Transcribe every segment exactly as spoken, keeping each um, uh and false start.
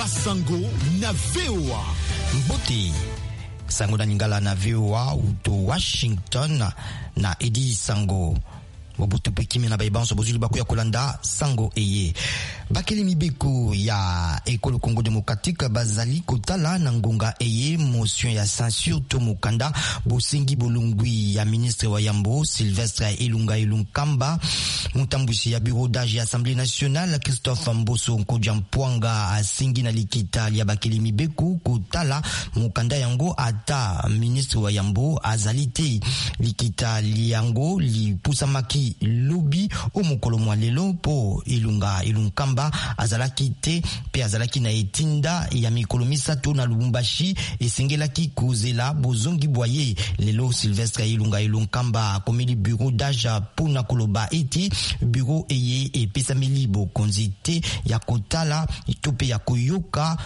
Basango na V O A. Mbote Sango na Ningala na V O A uto Washington na Edi Sango Mobutu pekimi na baibanso bozuli baku ya kolanda sango eye bakeli mibeko ya ekolo Congo démocratique bazali kotala na ngonga eye motion ya censure to mukanda bosengi bolungwi ya ministre wa Yambo Sylvestre Ilunga Ilunkamba mutambushi ya bureau d'âge ya Assemblée nationale Christophe Mboso Nkodjampwanga asingi na likita ya bakeli mibeko kotala mukanda yango ata ministre wa Yambo azalite likita liango li pusamaki lobi omukolo mwa lelo po Ilunga Ilunkamba azalaki te pe azalaki na etinda ya mikolo misato na Lubumbashi esengelaki kozela bozongi boye lelo Sylvestre Ilunga Ilunkamba komeli bureau d'âge pona koloba eti bureau eye epesameli bokonzi te ya kotala tope ya koyoka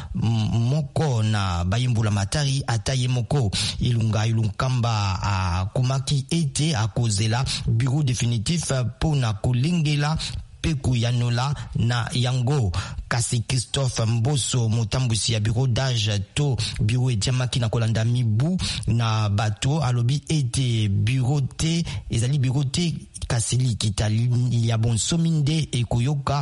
moko na bayimbola matari ataye moko Ilunga Ilunkamba akomaki ete akozela bureau définitif pona kolingela peku yanola na yango kasi Christophe Mboso mutambusi ya bureau d'âge to bureau etiamaki na kolanda mibu na bato alobi ete bureau te ezali bureau te kasi likitali ya bonsominde ekoyoka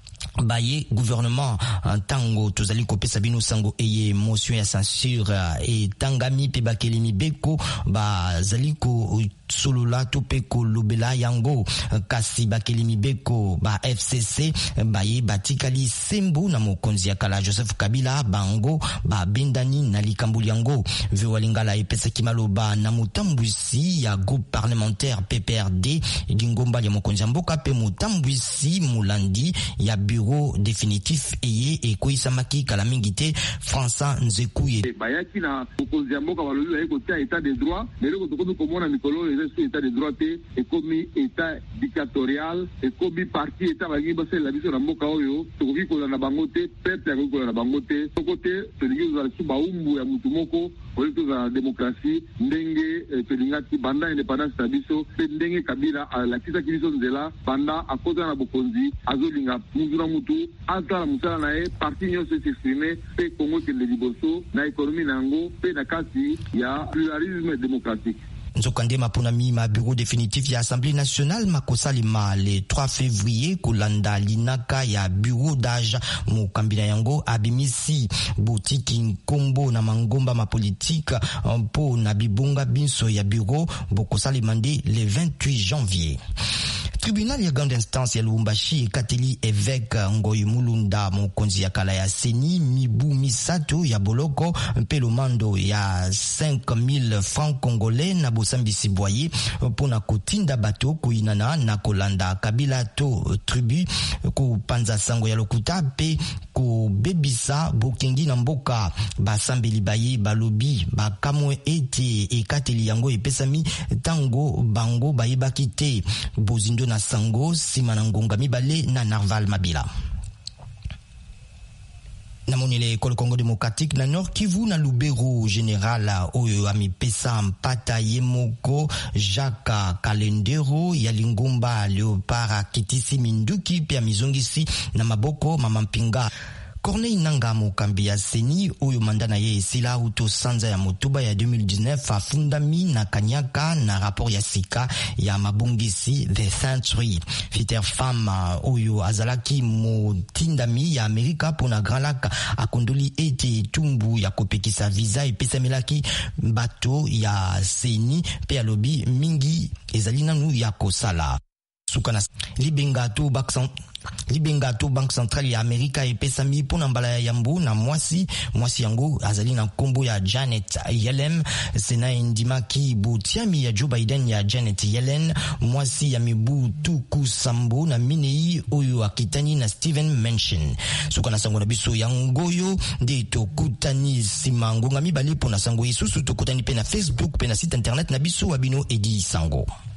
baye gouvernement tango tozali kopesa bino sango eye motion ya censure et tangami pe bakeli mibeko bazali ko solola to pe ko lobela yango kasi bakeli mibeko ba F C C baye batikali sembo na mokonzi ya kala Joseph Kabila bango ba bendani na likambuli yango Veolingala epesa kimaloba na mutambusi ya groupe parlementaire P P R D dingomba ya mokonzi ya mboka pe mutambusi mulandi ya bureau définitif eye ekoisamaki kala mingite François Nzekuye bayaki na mokonzi ya mboka balolu ya kotia état de droit lelo ko komona mikolo les état de droit et comme état dictatorial et comme parti état bagi base la biso na mboka oyo tokoki ko na bangote peuple ya ko na bangote côté tolingi za suba umbu ya mutu moko oyo za démocratie ndenge tolingati banda indépendance na biso ndenge Kabila la kisa kibiso nzela banda akoza na bokonzi azolinga muzura mutu ata musala na e parti nyonso s'exprimer pe Congo ke de liboso na économie nango pe na kasi ya pluralisme démocratique. Nzokande mapuna mima bureau définitif ya Assemblée nationale makosalima le trois février kolanda linaka ya bureau d'âge mukambina yango abimisi botiki nkombo na mangomba ma politique mpo na bibunga binso ya bureau bokosalima nde le vingt-huit janvier. Tribunal ya grande instance ya Lubumbashi ekateli évêque Ngoyi Mulunda mokonzi ya kala ya Seni mibu misato ya boloko mpelo mando ya cinq mille francs congolais na bosambisi boye pona kotinda bato kuinana na kolanda Kabila to tribu ku panza sango ya lokuta pe ko bebisa bokengi na mboka basambeli baye balobi bakamwe ete ekateli yango epesami tango bango bayebaki te bozindo na sango sima na ngonga mibale na Narval Mabila. Na monile ekolo Congo démocratique na Nord Kivu na Lubero général oyo amipesa mpata yemoko Jacques Kalendero ya Lingomba Leopara Kitisi Minduki pia mizongisi na maboko mama mpinga Corneille Nanga mokambi ya Seni oyo mandana ye esila uto sanza ya motuba ya deux mille dix-neuf afundami na kanyaka na rapport ya sika ya mabongisi The Century. Fiter femme oyo azalaki motindami ya Amerika pona Grand Lac akondoli ete tumbu ya kopekisa visa epesamelaki bato ya Seni pe alobi mingi ezali nanu ya kosala. Sukana libenga to baksan Libenga to Banque Centrale ya Amerika epesami pona mbala ya Yambo na mwasi mwasi yango azali na kombo ya Janet Yellen sena indimaki butiami ya Joe Biden ya Janet Yellen mwasi ya mibu tuku sambo na minei oyo akitani na Steven Manchin suka na sango na biso yangoyo de tokutani simango ngami bali pona sango isusu tokutani pe na Facebook pe na site internet na biso wabino Edi Sango.